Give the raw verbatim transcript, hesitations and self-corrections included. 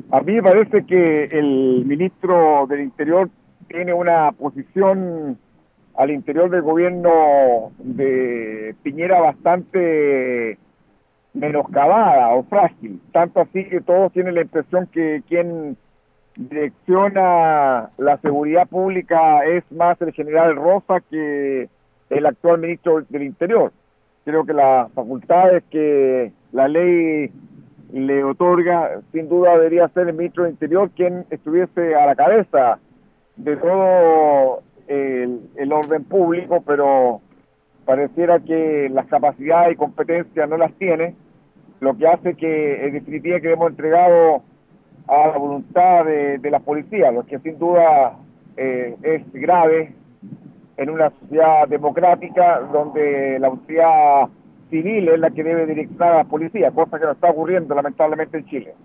A mí me parece que el ministro del Interior tiene una posición al interior del gobierno de Piñera bastante menoscabada o frágil, tanto así que todos tienen la impresión que quien direcciona la seguridad pública es más el general Rosa que el actual ministro del Interior. Creo que las facultades que la ley le otorga, sin duda debería ser el ministro del Interior quien estuviese a la cabeza de todo el, el orden público, pero pareciera que las capacidades y competencias no las tiene, lo que hace que en definitiva quedemos entregados a la voluntad de, de la policía, lo que sin duda eh, es grave en una sociedad democrática donde la autoridad civil es la que debe direccionar a la policía, cosa que no está ocurriendo lamentablemente en Chile.